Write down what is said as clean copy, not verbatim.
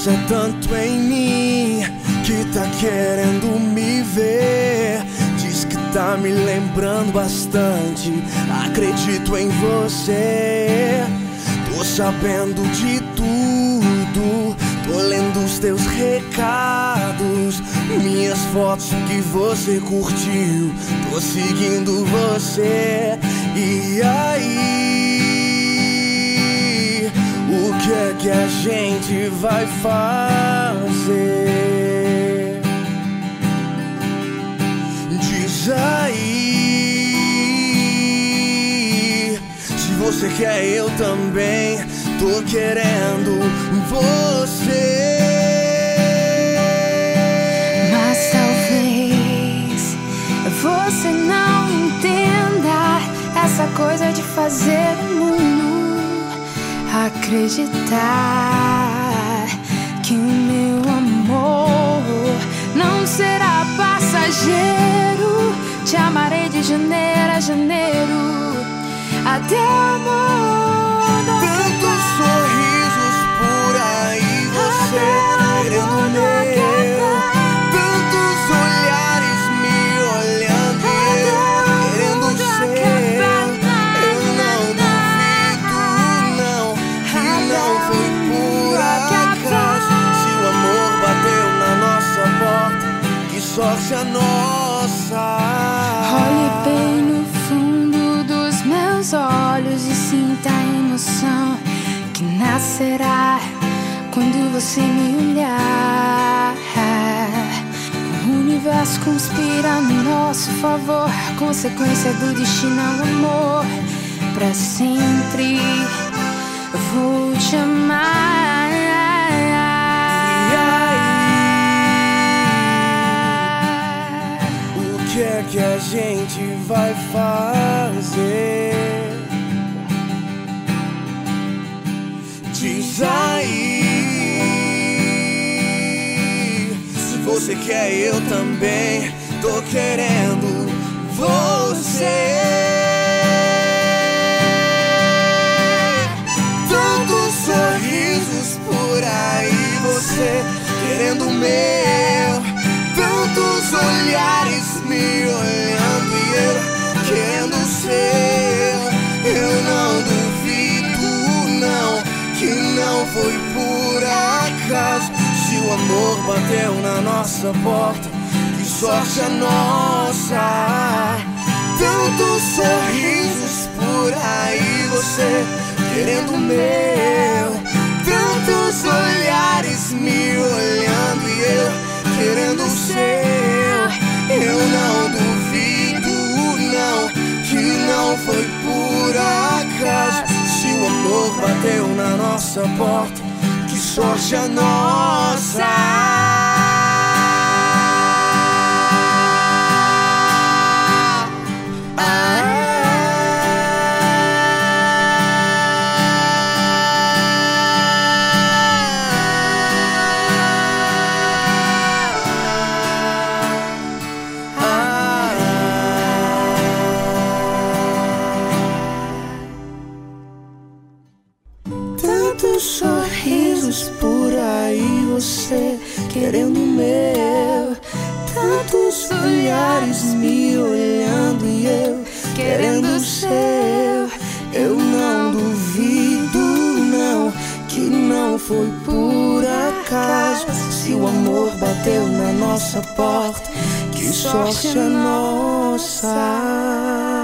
Pensa tanto em mim que tá querendo me ver. Diz que tá me lembrando bastante. Acredito em você. Tô sabendo de tudo. Tô lendo os teus recados, minhas fotos que você curtiu. Tô seguindo você. E aí, o que é que a gente vai fazer? Diz aí, se você quer eu também. Tô querendo você. Mas talvez você não entenda essa coisa de fazer o mundo acreditar que o meu amor não será passageiro. Te amarei de janeiro a janeiro até o mundo acabar. Sorrisos por aí, você querendo meu. Tantos olhares me olhando e eu querendo ser. Eu não duvido, não, que não foi por acaso. Se o amor bateu na nossa porta, que sorte a nossa. Olhe bem no fundo dos meus olhos e sinta a emoção que nascerá quando você me olhar. O universo conspira a nosso favor, consequência do destino ao amor. Pra sempre eu vou te amar. O que é que a gente vai fazer? Diz aí, se você quer eu também. Tô querendo você. Tantos sorrisos por aí, você querendo o meu. Tantos olhares me olhando e eu querendo o seu. Eu não duvido, não, que não foi por acaso. Se o amor bateu na nossa porta, que sorte a nossa. Tantos sorrisos por aí, você querendo o meu. Tantos olhares me olhando e eu querendo o seu. Eu não duvido, não, que não foi por acaso. Se o amor bateu na nossa porta, que sorte a nossa. Tantos sorrisos por aí, você querendo o meu. Tantos olhares me olhando e eu querendo o seu. Eu não duvido, não, que não foi por acaso. Se o amor bateu na nossa porta, que sorte a nossa.